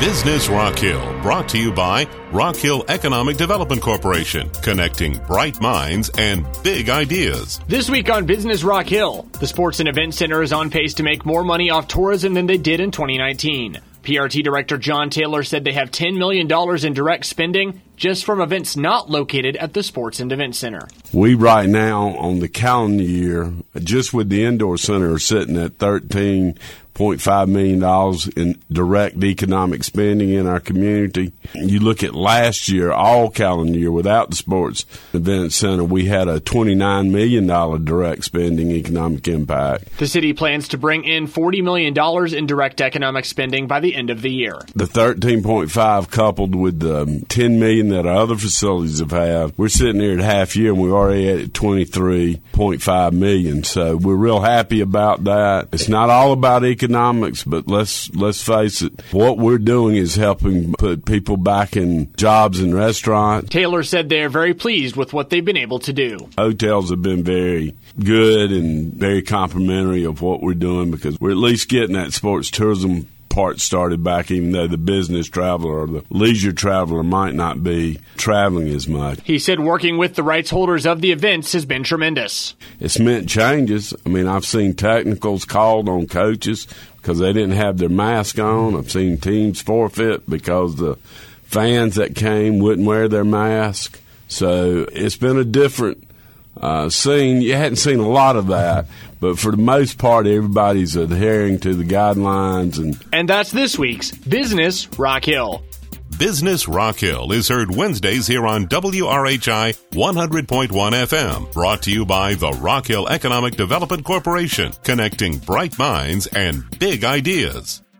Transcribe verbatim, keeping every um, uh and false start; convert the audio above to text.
Business Rock Hill, brought to you by Rock Hill Economic Development Corporation, connecting bright minds and big ideas. This week on Business Rock Hill, the Sports and Event Center is on pace to make more money off tourism than they did in twenty nineteen. P R T Director John Taylor said they have ten million dollars in direct spending just from events not located at the Sports and Event Center. We right now on the calendar year, just with the indoor center, are sitting at thirteen point five million dollars in direct economic spending in our community. You look at last year, all calendar year, without the Sports Event Center, we had a twenty-nine million dollars direct spending economic impact. The city plans to bring in forty million dollars in direct economic spending by the end of the year. The thirteen point five coupled with the ten million dollars that our other facilities have had, we're sitting here at half year and we're already at twenty-three point five million dollars. So we're real happy about that. It's not all about economics, but let's let's face it, what we're doing is helping put people back in jobs in restaurants. Taylor said they're very pleased with what they've been able to do. Hotels have been very good and very complimentary of what we're doing because we're at least getting that sports tourism part started back, even though the business traveler or the leisure traveler might not be traveling as much. He said working with the rights holders of the events has been tremendous. It's meant changes. I mean, I've seen technicals called on coaches because they didn't have their mask on. I've seen teams forfeit because the fans that came wouldn't wear their mask. So it's been a different uh, scene. You hadn't seen a lot of that. But for the most part, everybody's adhering to the guidelines. And and that's this week's Business Rock Hill. Business Rock Hill is heard Wednesdays here on W R H I one hundred point one F M. Brought to you by the Rock Hill Economic Development Corporation, connecting bright minds and big ideas.